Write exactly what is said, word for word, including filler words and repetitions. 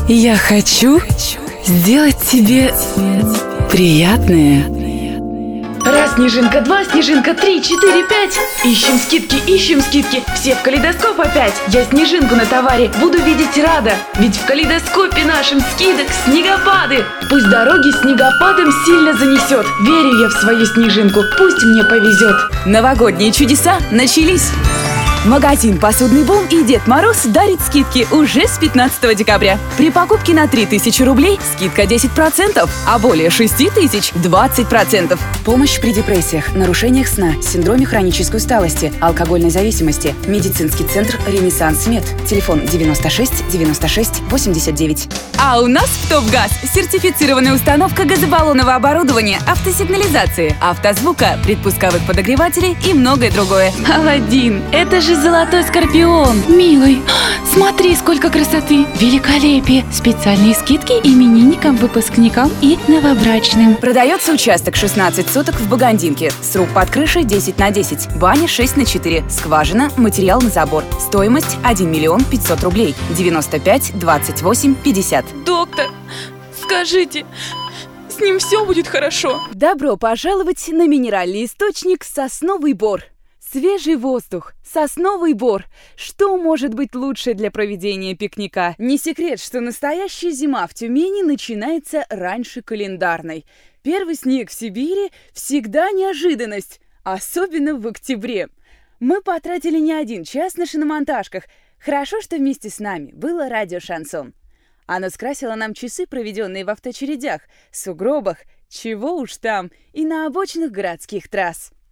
Я хочу сделать тебе приятное. Раз снежинка, два снежинка, три, четыре, пять. Ищем скидки, ищем скидки, все в калейдоскоп опять. Я снежинку на товаре буду видеть рада, ведь в калейдоскопе нашем скидок снегопады. Пусть дороги снегопадом сильно занесет, верю я в свою снежинку, пусть мне повезет. Новогодние чудеса начались! Магазин «Посудный бум» и Дед Мороз дарит скидки уже с пятнадцатого декабря. При покупке на три тысячи рублей скидка десять процентов, а более шесть тысяч – двадцать процентов. Помощь при депрессиях, нарушениях сна, синдроме хронической усталости, алкогольной зависимости. Медицинский центр «Ренессанс Мед». Телефон девяносто шесть девяносто шесть восемьдесят девять. А у нас в ТОП-ГАЗ сертифицированная установка газобаллонного оборудования, автосигнализации, автозвука, предпусковых подогревателей и многое другое. Аладдин, это же золотой скорпион. Милый, смотри, сколько красоты, великолепие. Специальные скидки именинникам, выпускникам и новобрачным. Продается участок шестнадцать соток в Багандинке. Сруб под крышей десять на десять. Баня шесть на четыре. Скважина, материал на забор. Стоимость один миллион пятьсот рублей. девяносто пять двадцать восемь пятьдесят. Доктор, скажите, с ним все будет хорошо? Добро пожаловать на минеральный источник «Сосновый Бор». Свежий воздух, сосновый бор. Что может быть лучше для проведения пикника? Не секрет, что настоящая зима в Тюмени начинается раньше календарной. Первый снег в Сибири всегда неожиданность, особенно в октябре. Мы потратили не один час на шиномонтажках. Хорошо, что вместе с нами было радио «Шансон». Оно скрасило нам часы, проведенные в автоочередях, сугробах, чего уж там, и на обочинах городских трасс.